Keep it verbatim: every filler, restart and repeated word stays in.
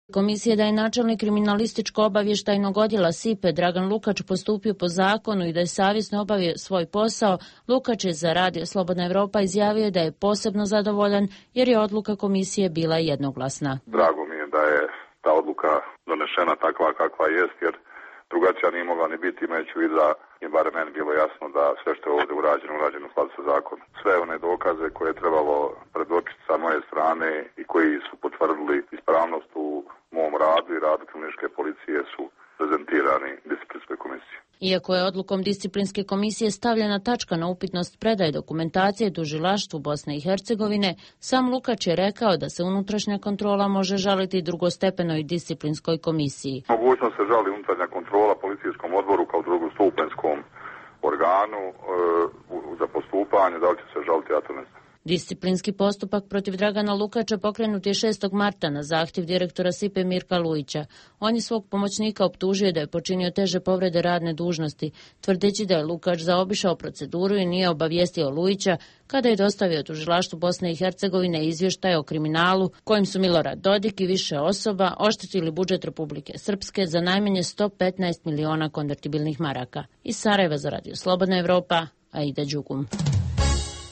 Komisije da je načelnik kriminalističko-obavještajnog odjela S I P E Dragan Lukač postupio po zakonu i da je savjesno obavio svoj posao, Lukač je za Radio Slobodna Evropa izjavio da je posebno zadovoljan jer je odluka komisije bila jednoglasna. Drago mi je da je ta odluka donešena takva kakva jest, jer drugačija nije mogla ni biti, imajući u vidu da je barem meni bilo jasno da sve što je ovdje urađeno, urađeno u skladu sa zakonom. Sve one dokaze koje je trebalo predočiti sa moje strane i koji su potvrdili ispravnost u mom radu i radu kriminalističke policije su prezentirani disciplinskoj komisiji. Iako je odlukom disciplinske komisije stavljena tačka na upitnost predaje dokumentacije tužilaštvu Bosne i Hercegovine, sam Lukač je rekao da se unutrašnja kontrola može žaliti drugostepenoj disciplinskoj komisiji. Mogućnost se žali unutrašnja kontrola policijskom odboru kao drugostupenskom organu e, za postupanje, da li će se žaliti, ja to ne znam. Disciplinski postupak protiv Dragana Lukača pokrenut je šestog marta na zahtjev direktora S I P E Mirka Lujića. On je svog pomoćnika optužio da je počinio teže povrede radne dužnosti, tvrdeći da je Lukač zaobišao proceduru i nije obavijestio Lujića kada je dostavio tužilaštvu Bosne i Hercegovine izvještaj o kriminalu kojim su Milorad Dodik i više osoba oštetili budžet Republike Srpske za najmanje sto petnaest miliona konvertibilnih maraka. Iz Sarajeva za Radio Slobodna Evropa, Aida Đugum.